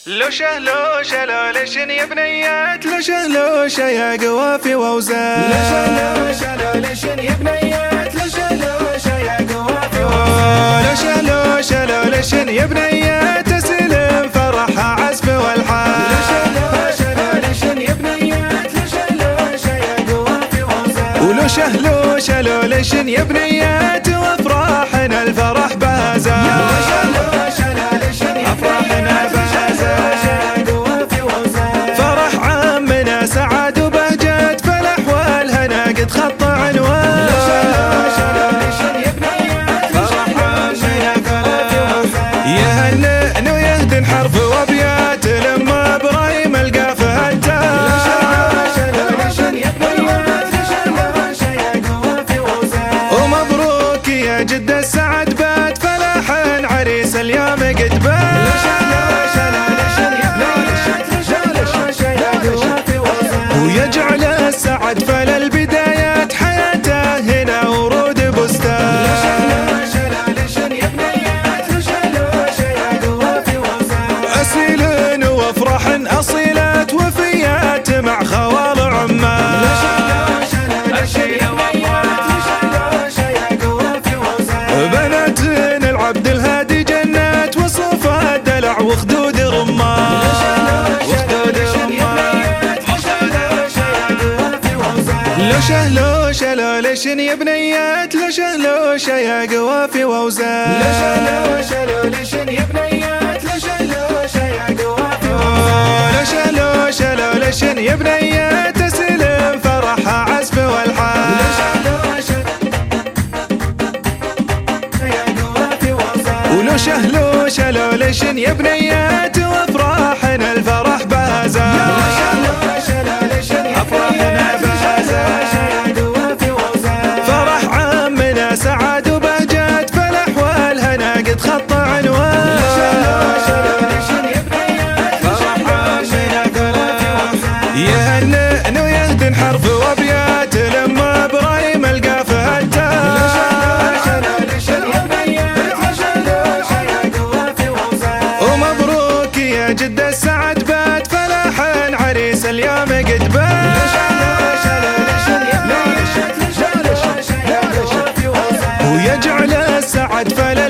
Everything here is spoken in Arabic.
لوشة لوشة لولشن يا بنيات، لوشة لوشة يا قوافي ووزان، لوشة لوشة لولشن يا بنيات، لوشة لوشة يا قوافي ووزان، لوشة لوشة لولشن يا بنيات، تسلم فرحها عزف والحان، لوشة لوشة لولشن يا بنيات، لوشة لوشة يا قوافي ووزان، ولوشة لوشة لولشن يا بنيات، وافراحنا الفرح بازان، سعد وبهجت فالاحوال هنا قد خط عنوان، يهنئن ويهدن حرف وابيات لما ابراهيم القافه ومبروك يا جد السعد بات فلاح عريس اليوم قد بات، ويجعل السعد فللبدايات حياته هنا ورود بستان، أسيل وافراح أصيلات وفيات مع خوال عمان، بنات العبد الهادي جنات وصفا دلع وخدود رمان، لوشة لوشة لولشن يا بنيات، لوشة لوشة يا قوافي ووزان، لوشة لوشة لولشن يا بنيات، لوشة لوشة يا قوافي ووزان، لوشة لوشة لولشن يا بنيات، تسلم فرحها عزف والحان، ولوشة لوشة لولشن يا بنيات، وافراحنا الفرح بازان، سعد وبهجت فالاحوال هنا قد خط عنوان، يهنئن ويهدن حرف وابيات لما ابراهيم القافه ومبروك يا جد السعد بات فلاح عريس اليوم قد بات، ويجعل السعد فلاح